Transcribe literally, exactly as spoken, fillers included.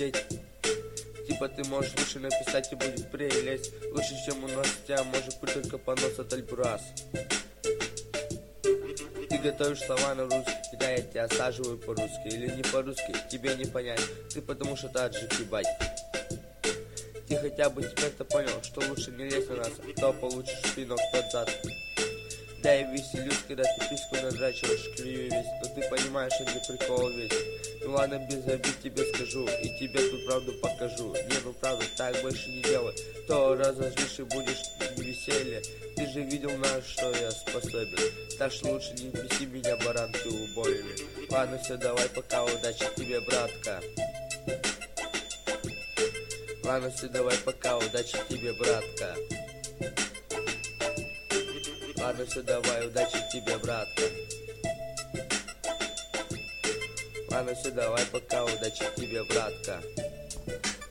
улететь. Типа ты можешь лучше написать и будет прелесть. Лучше, чем у нас тебя может быть только понос от альбурас. Ты готовишь слова на русский, когда я тебя осаживаю по-русски. Или не по-русски, тебе не понять. Ты потому что таджик, ебать. Ты хотя бы теперь-то понял, что лучше не лезь на нас, а то получишь пинок под зад. Да, я веселюсь, когда ты письку надрачиваешь, клюю весь. Но ты понимаешь, что для прикола весь. Ну ладно, без обид тебе скажу, и тебе тут правду покажу. Не, ну правда, так больше не делай, то разозлишь и будешь не веселье. Ты же видел, на что я способен. Так что лучше не беси меня, баран, ты убойный. Ладно, все, давай, пока, удачи тебе, братка. Ладно, все, давай, пока, удачи тебе, братка. Ладно, все, давай, удачи тебе, братка. Ладно, все, давай, пока, удачи тебе, братка.